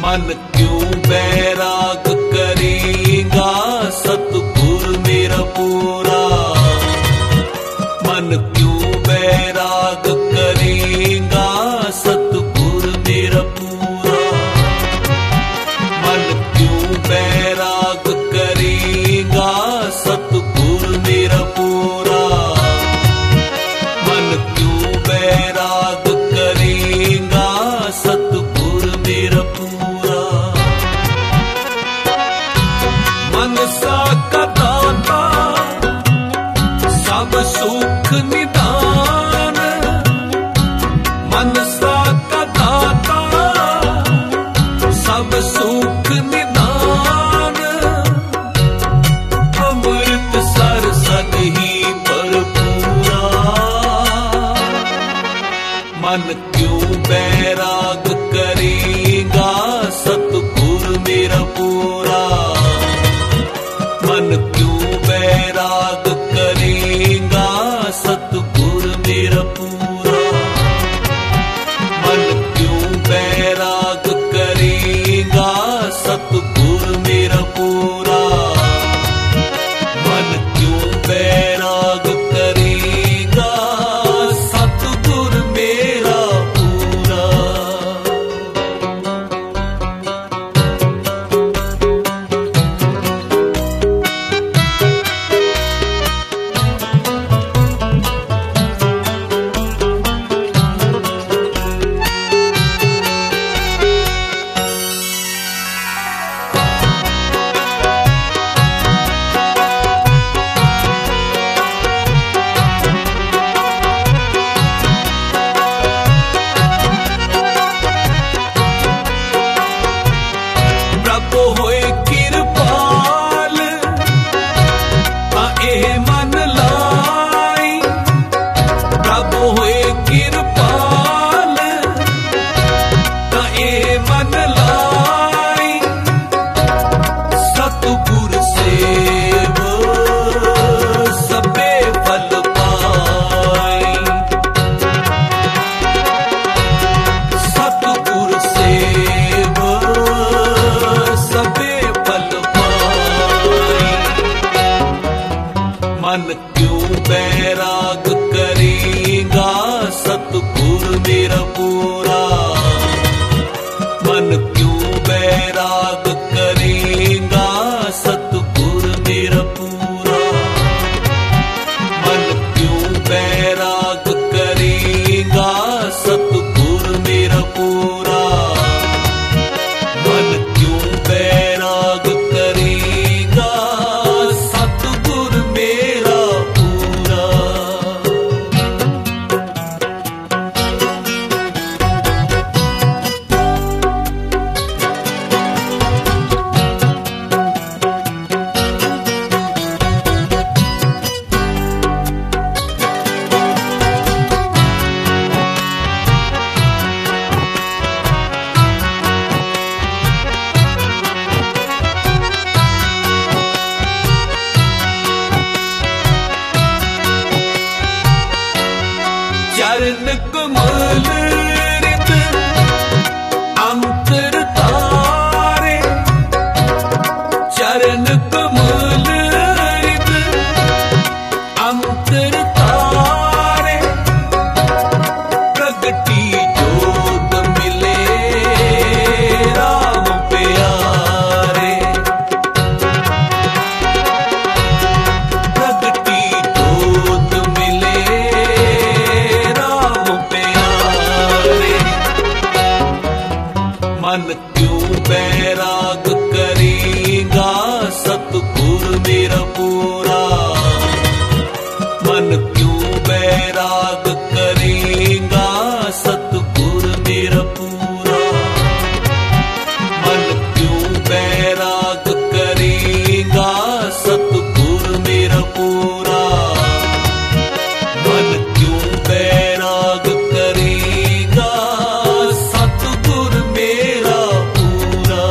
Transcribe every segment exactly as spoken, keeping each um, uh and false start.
मन क्यों बैराग करेगा सतगुर मेरा पूरा। मन क्यों बैराग करेगा सतगुर मेरा पूरा। मन क्यों बैराग करेगा सतगुर मेरा पूरा। मन क्यों बैराग करेगा सतगुर मेरा पूरा। मनसा का दाता सब सुख निदान। मनसा का दाता सब सुख निदान। अमृत सर सद ही भरपूरा। मन क्यों बैराग करेगा सतगुर मेरा पूरा। मन क्यों बैराग करेगा सतगुर मेरा पूरा। मन क्यों बैराग करेगा सतगुर मेरा पूरा। मन क्यों बैराग करेगा सतगुर मेरा पूरा। प्रभु होए किरपाल ताए मन लाई। प्रभु होए किरपाल ताए मन लाई। सतगुर सेव सबे फल पाई। सतगुर सेव सबे फल पाई। मन क्यों बैराग करेगा सतगुर मेरा पूरा। मन क्यों बैराग करेगा सतगुर मेरा पूरा। मन क्यों बैराग करेगा सतगुर मेरा पूरा। मन क्यों बैराग करेगा सतगुर मेरा पूरा। चरण कमल रित अंतर तारे। चरण कमल रित अंतर तारे। प्रगटी जोत मिले राम प्यारे। प्रगटी जोत मिले राम प्यारे। मन क्यों बैराग करेगा सतगुर मेरा पूरा। मन क्यों बैराग करेगा सतगुर मेरा पूरा। मन क्यों बैराग करेगा सतगुर मेरा पूरा। मन क्यों बैराग करेगा सतगुर मेरा पूरा।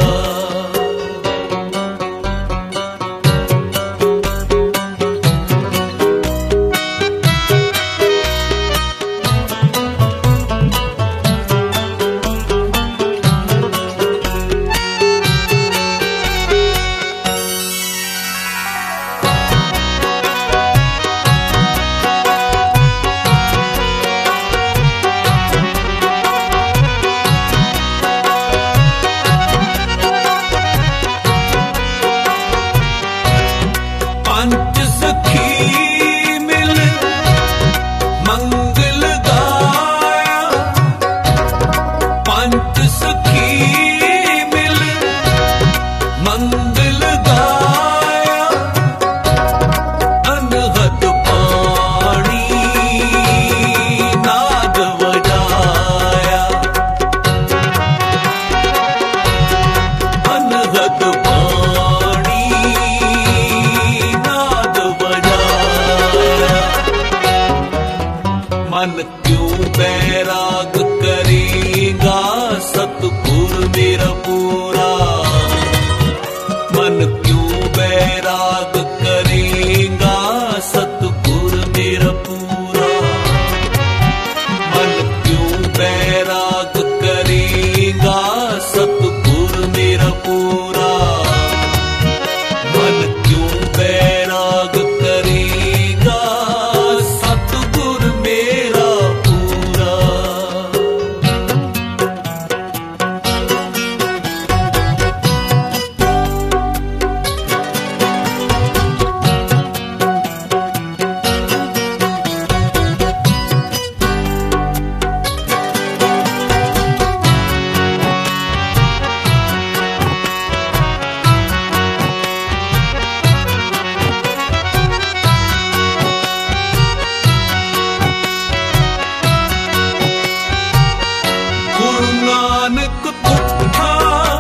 नानक तुठा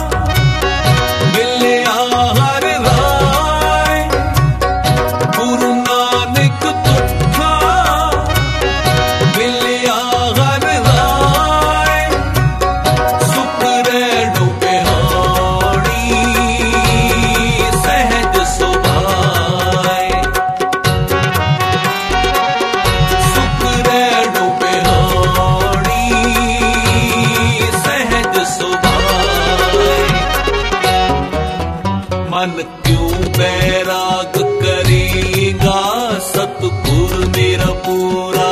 मिलिया हर राय। गुरु नानक तुठा मिलिया हर राय। सुख रैणो बिहारी सहज सुभाए। सुख रैणो बिहारी सहज सुभाए। मन क्यों बैराग करेगा सतगुर मेरा पूरा।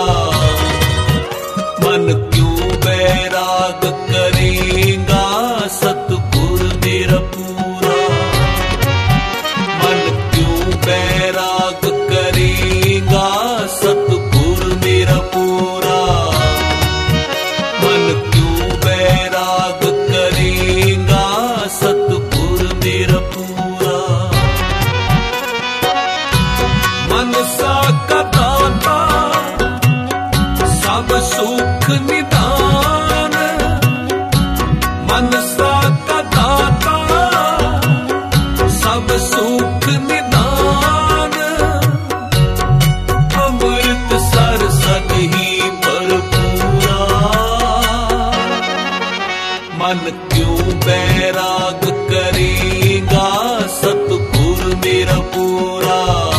मन क्यों बैराग करेगा सतगुर मेरा पूरा। मन क्यों बैराग करेगा सतगुर मेरा पूरा। मन क्यों बैराग करेगा सतगुर मेरा पूरा। मनसा का दाता सब सुख निदान। मनसा का दाता सब सुख निदान। अमृत सर सद ही भरपूरा। मन क्यों बैराग करेगा सतगुर मेरा पूरा।